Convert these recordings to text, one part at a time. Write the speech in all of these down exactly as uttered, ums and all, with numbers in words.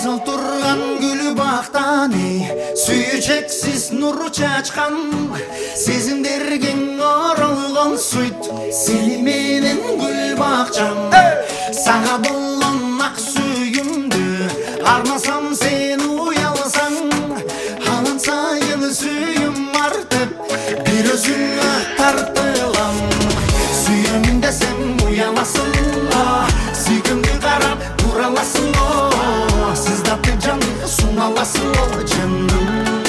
Биз отурган гүл бактан сүйчексиз нур чачкан, сезимдерге оролгон суйт, сени менен гүл бакчам. Сага болгон ак сүйүмдү арнасам, сен уялсаң, анан сайын сүйүм артып бир өзүңө тартылам. Сүйөмүн десем уяласың, сүйкүмдү карап тураласың, сыздап жанды суналасың жаным.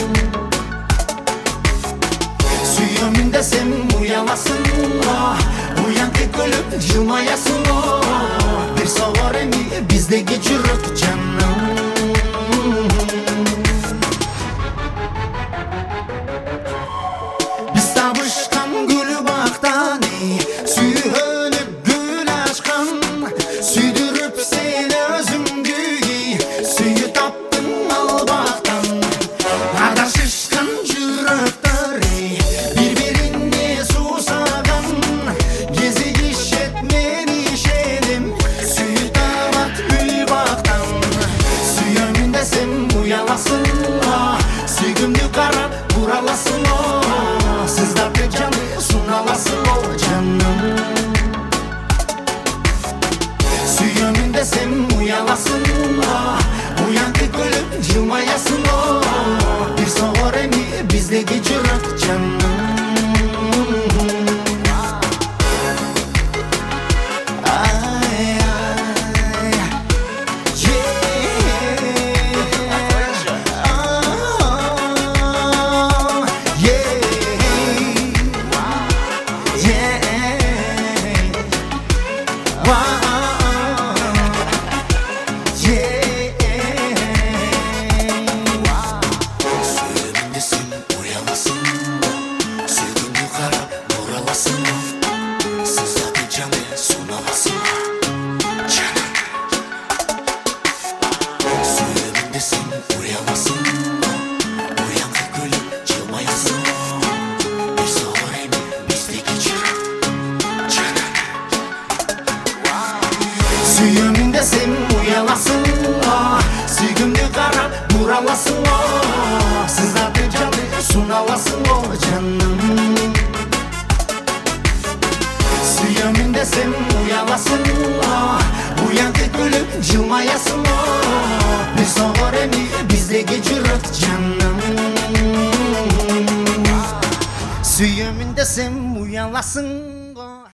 Сүйөмүн десем уяласың, уянтып күлүп жылмаясың, бир согор эми биздеги жүрөк жаным. Биз табышкан гүл бактан сүйөнүп гүл ачкан, сүйдүрүп сени өзүңдү сүйү таптың ал бактан. Адашышкан жүрөктөр бири-бирине суусаган, кезигишет мени ишеним сүйү табат гүл бактан. Сүйөмүн десем уяласың, сүйгүмдү карап тураласың, сыздап жанды суналасың жаным. Сүйөмүн десем уяласың, уянтып күлүп жылмаясың, бир согор эми биздеги жүрөк жаным. Сүйөмүн десем уяласың, сүйгүмдү карап тураласың, сыздатып жанды суналасың жаным. Сүйөмүн десем уяласың, уянтып күлүп жылмаясың, бир согор эми биздеги жүрөк жаным. Сүйөмүн десем уяласың.